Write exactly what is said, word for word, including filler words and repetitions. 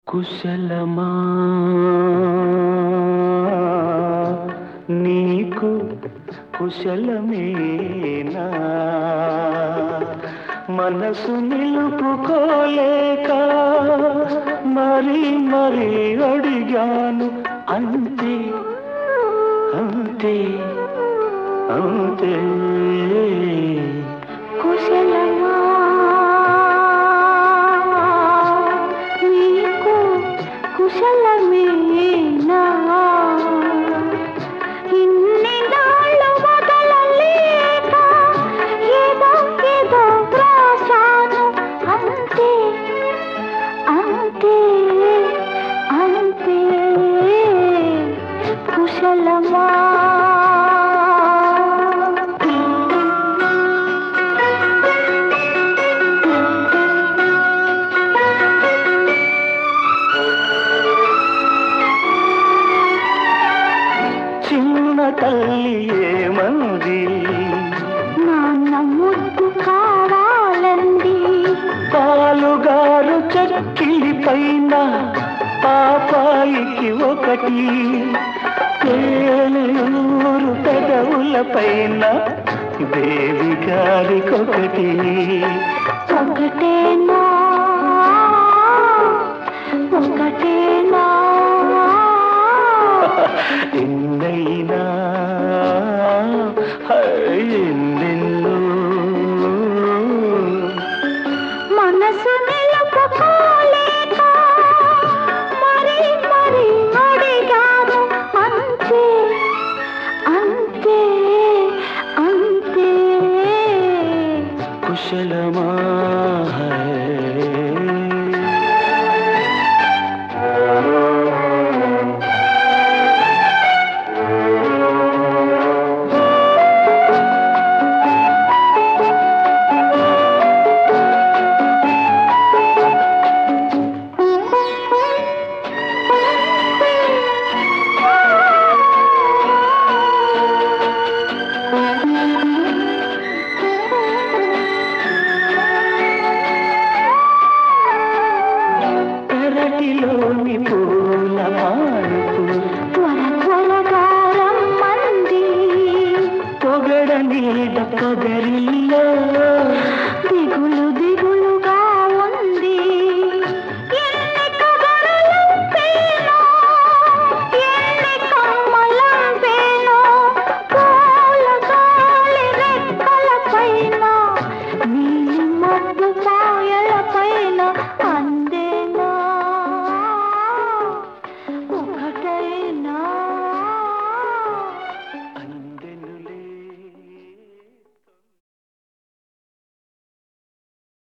కుశలమా నీకు కుశలమేనా మనసు నిలుపుకోలేక మరి మరి అడిగాను అంతే అంతే అంతే కుశలమా నీకు కుశలమేనా ఇన్ని నాళ్ళు వదలలేక ఏదో ఏదో వ్రాసాను అంతే అంతే అంతే కుశలమా చిన్న తల్లి ఏమంది నాన్న ముద్దు కావాలండి పాలుగారు చక్కిలి పైన పాపాయికి ఒకటి ఏలూరు పెదవుల పైన దేవి గారికొకటి ఒకటేనా ఒకటేనా ఎన్నైనా ఎన్నెన్నో మనసు నిలుపుకోలేక మరి మరి అడిగాను అంతే అంతే అంతే కుశలమా పెరటిలోని పూల మానుపు త్వర త్వరగా రమ్మంది పొగడ నీడ పొగరిల్లో దిగులు